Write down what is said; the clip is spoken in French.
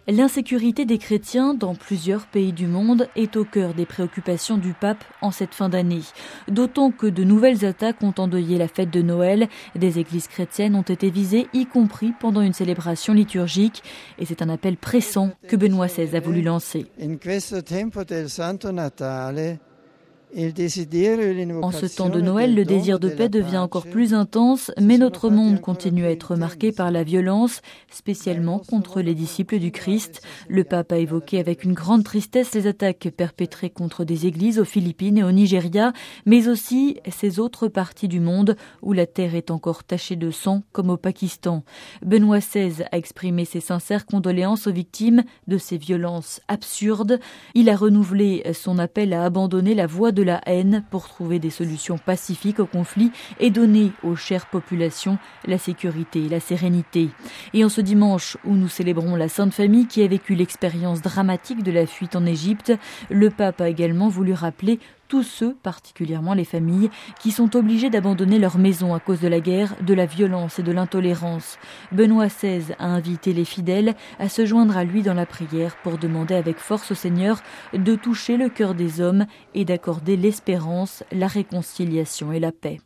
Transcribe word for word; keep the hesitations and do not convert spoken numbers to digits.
L'insécurité des chrétiens dans plusieurs pays du monde est au cœur des préoccupations du pape en cette fin d'année. D'autant que de nouvelles attaques ont endeuillé la fête de Noël. Des églises chrétiennes ont été visées, y compris pendant une célébration liturgique. Et c'est un appel pressant que Benoît seize a voulu lancer. En ce temps de Noël, le désir de paix devient encore plus intense, mais notre monde continue à être marqué par la violence, spécialement contre les disciples du Christ. Le pape a évoqué avec une grande tristesse les attaques perpétrées contre des églises aux Philippines et au Nigeria, mais aussi ces autres parties du monde où la terre est encore tachée de sang, comme au Pakistan. Benoît seize a exprimé ses sincères condoléances aux victimes de ces violences absurdes. Il a renouvelé son appel à abandonner la voie de de la haine pour trouver des solutions pacifiques au conflit et donner aux chères populations la sécurité et la sérénité. Et en ce dimanche où nous célébrons la Sainte Famille qui a vécu l'expérience dramatique de la fuite en Égypte, le pape a également voulu rappeler tous ceux, particulièrement les familles, qui sont obligés d'abandonner leur maison à cause de la guerre, de la violence et de l'intolérance. Benoît seize a invité les fidèles à se joindre à lui dans la prière pour demander avec force au Seigneur de toucher le cœur des hommes et d'accorder l'espérance, la réconciliation et la paix.